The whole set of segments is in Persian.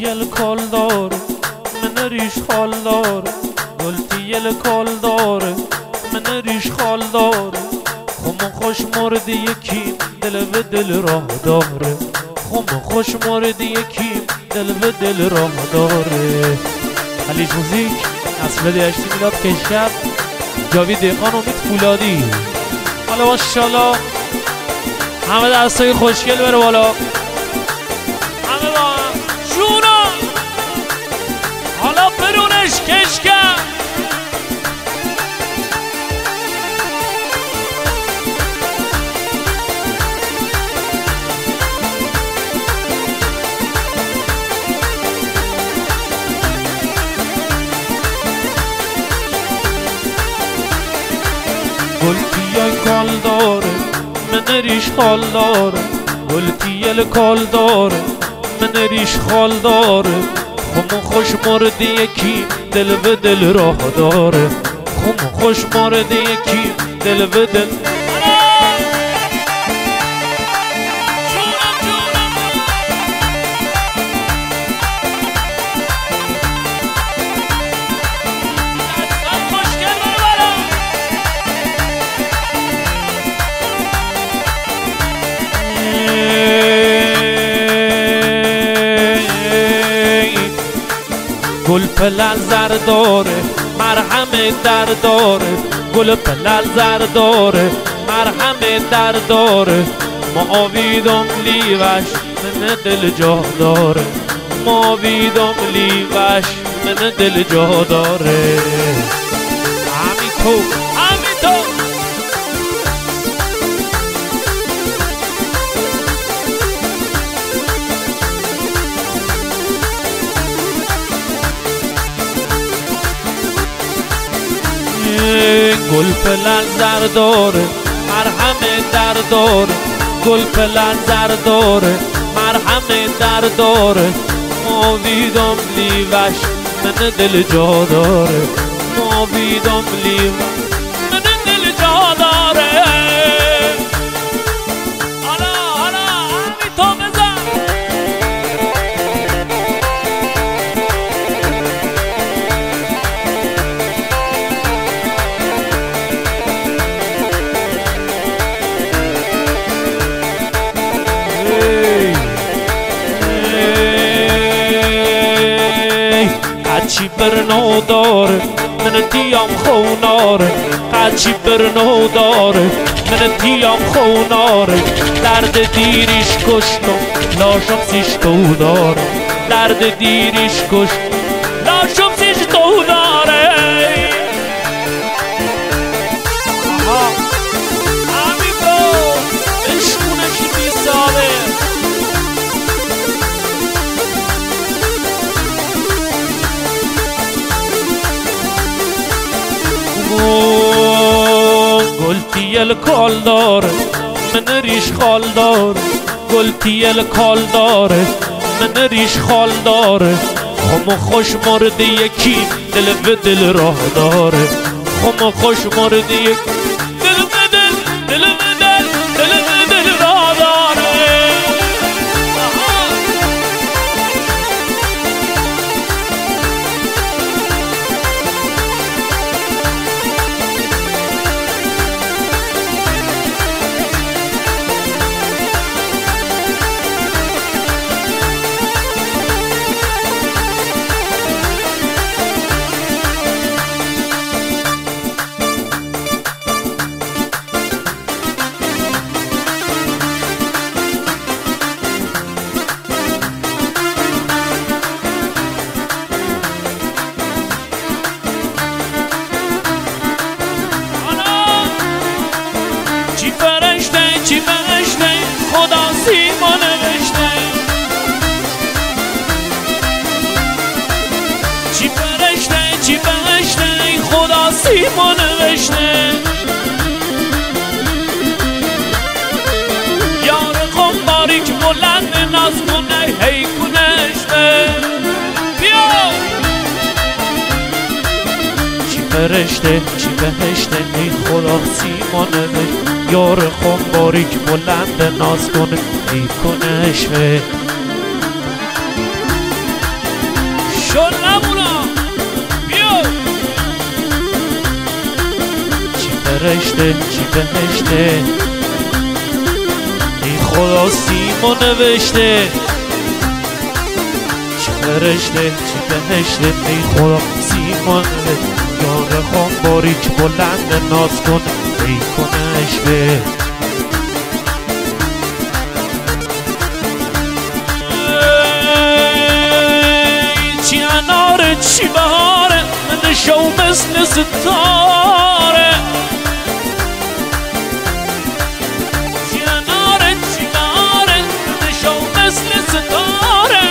تیل کال داره من ریش خال داره گل تیل کال داره من ریش خال داره خم خوش مورد یکی دل و دل راه داره خم خوش مورد یکی دل و دل راه داره. خلیج موزیک اصل دیشتی میلاد کشکر جاوید دهقان امید فولادی. حالا ماشاءالله همه دستای خوشگل بره بالا، همه با هم جونا. حالا برونش کشکر گل تیل کال داره من ریش خال داره گل تیل کال داره من ریش خال داره خم خوش مورد یکی دل و دل راه داره خم خوش مورد یکی دل و دل. گل پلل زر داره مرهم در داره گل پلل زر داره مرهم در داره معاویدم لیوش من دل جا داره معاویدم لیوش من دل جا داره. همین تو همین تو گل پلل زر داره مرهم در داره گل پلل زر داره مرهم در داره معاویدم لیوش من دل جا داره معاویدم لیوش من دل جا داره. حالا همین تو بزن قچی برنو داره من دیام خوناره قچی برنو داره من دیام خوناره درد دیریش کشتم لاشم سیش تو داره درد دیریش کشتم لاشم سیش تو داره. همین تو عشقونش بیسابه گل تیل کال داره من ریش خال داره گل تیل کال داره من ریش خال داره خم خوش مورد یکی دل و دل راه داره خم خوش مورد یک دل و دل دل و دل دل و دل راه داره. چی فرشته خدا سیما نوشته چی فرشته خدا سیما نوشته یار خم باریک بلند ناز کنه هی کنشته بیا چی فرشته ای خدا سیما نوشته یار خم باریک بلند ناز کنه ای کنشته شل نمونا بیا چی فرشته چی بهشته ای خدا سیما نوشته چی فرشته چی بهشته ای خدا سیما نوشته یار خان باریک بلند ناز کن ای کنشته چی اناره چی بهاره من شو مثل ستاره چی اناره چی بهاره من شو مثل ستاره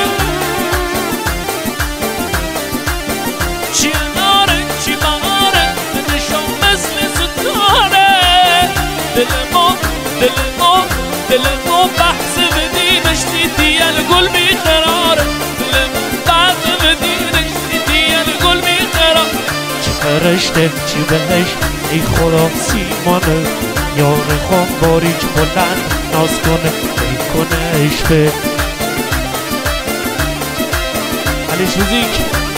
چی اناره چی بهاره من شو مثل ستاره دل ما بحث بدینش دیدی الگل بیقراره فرشته چی بهش ای خدا سیمانه یار خان باریک بلند ناز کنه ای کنه عشقه علی موزیک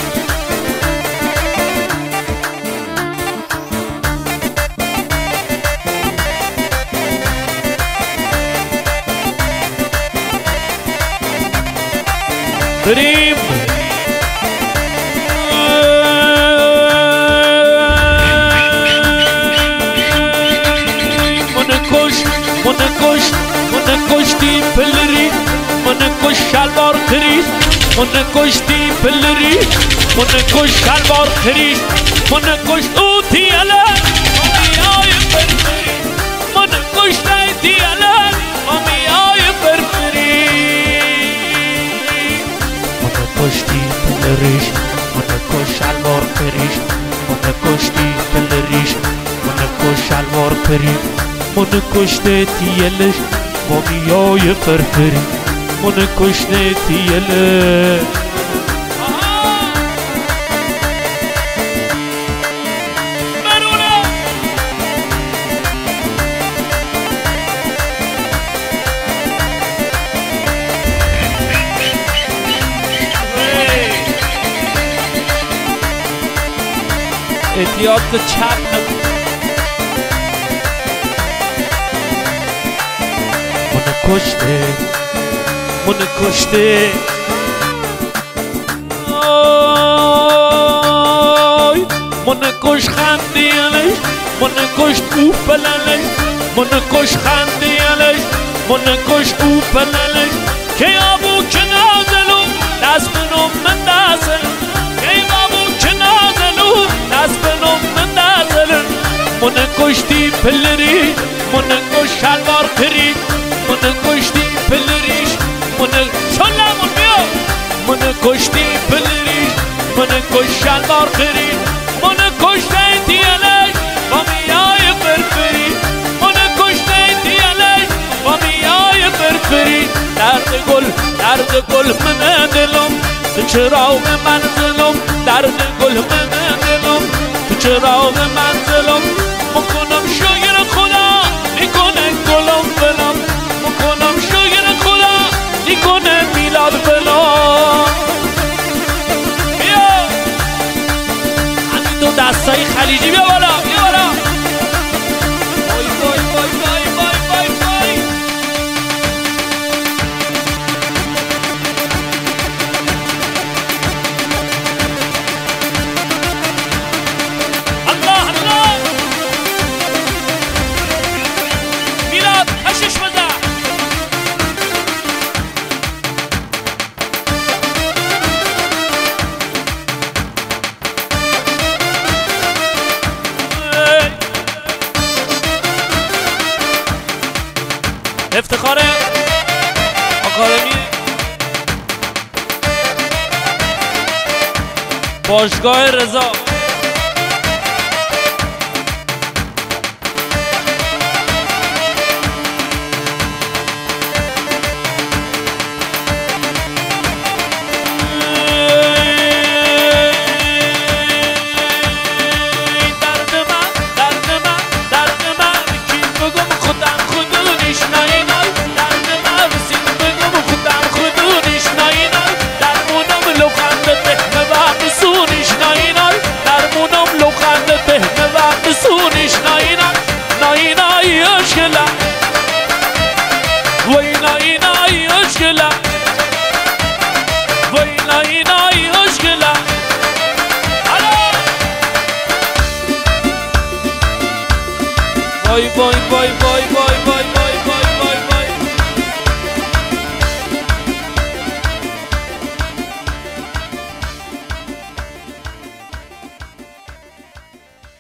بریم من کشتی پلری من کش شلوار خریش من کشتی پلری من کش شلوار خریش من کش اوتیاله آمیای فرفری من کش نیتیاله آمیای فرفری من کشتی پلریش من کش شلوار خریش من کشتی پلریش من کش شلوار خریش من کشته تیلش با میای فرفری من کشته تیلش احتیاط چپ نکن من کشته من کش خندیالش من کش او پلنش من کش خندیالش من کش او پلنش که ابو که نازلو دست بنم من دازل که ابو که نازلو دست بنم من دازل من کشتی پلری من کش شلوار خری من کشتی پلریش من شلمون بیا من کشتی پلریش من کش شلوار خری من کشتی دیالش با میای فرفری من کشتی دیالش با میای فرفری درد گل من دلم تو چراغ منزلم درد گل من دلم تو چراغ منزلم مکنم شاگر خدا میکنه گلم بلم مکنم شاگر خدا میکنه میلاد بلم بیا همین دو دستای خلیجی بیا بالا بیا بالا وای وای وای وای وای وای وای الله الله میلاد هشش بزن افتخار آکادمی باشگاه رضا